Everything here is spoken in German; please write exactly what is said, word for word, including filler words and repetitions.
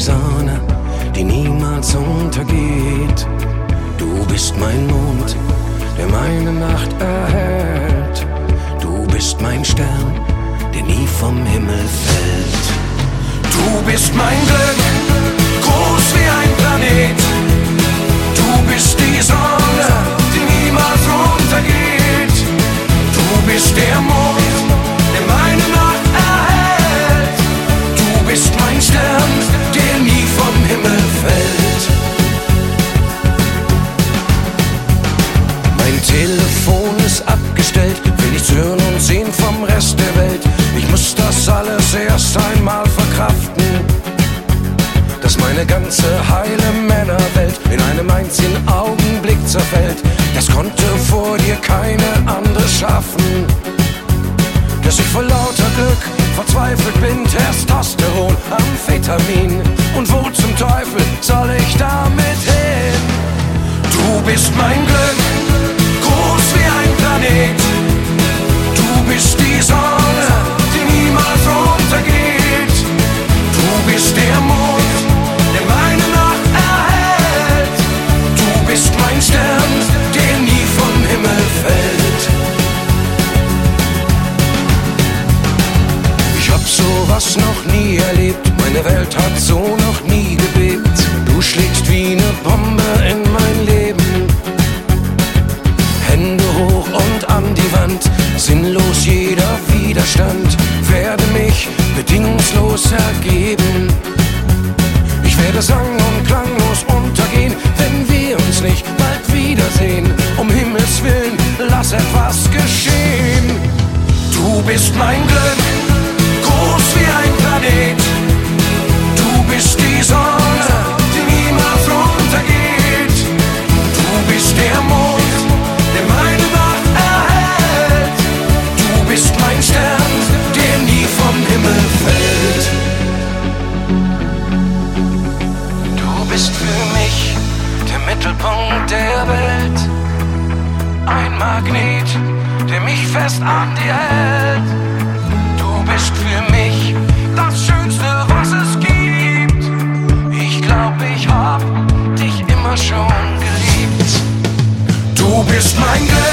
Sonne, die niemals untergeht. Du bist mein Mond, der meine Nacht erhält. Du bist mein Stern, der nie vom Himmel fällt. Du bist mein Glück, groß wie ein Planet. Du bist die Sonne, die niemals untergeht. Du bist der Mond, der meine Nacht erhält. Du bist mein Stern, der nie vom Himmel fällt. Mein Telefon ist abgestellt, will nichts hören und sehen vom Rest der Welt. Ich muss das alles erst einmal verkraften, dass meine ganze heile Männerwelt in einem einzigen Augenblick zerfällt. Das konnte vor dir keine andere schaffen. Dass ich vor lauter Glück verzweifelt bin, Testosteron, Amphetamin. Und wo zum Teufel soll ich damit hin? Du bist mein Glück, groß wie ein Planet. Du bist die Sonne, die niemals untergeht. Du bist der Mond, der meine Nacht erhält. Du bist mein Stern, der nie vom Himmel fällt. Ich hab sowas noch nie erlebt, meine Welt hat so noch nie gebebt. Du schlägst wie eine Bombe in mein Leben. Hände hoch und an die Wand, sinnlos jeder Widerstand. Werde mich bedingungslos ergeben. Ich werde sang- und klanglos untergehen, wenn wir uns nicht bald wiedersehen. Um Himmels Willen, lass etwas geschehen. Du bist mein Glück, groß wie ein Planet. Du bist die Sonne, die niemals untergeht. Du bist der Mond, der meine Nacht erhält. Du bist mein Stern, der nie vom Himmel fällt. Du bist für mich der Mittelpunkt der Welt. Ein Magnet, der mich fest an dir hält. Du bist für mich das Schönste, was es gibt. Ich glaub, ich hab dich immer schon geliebt. Du bist mein Glück.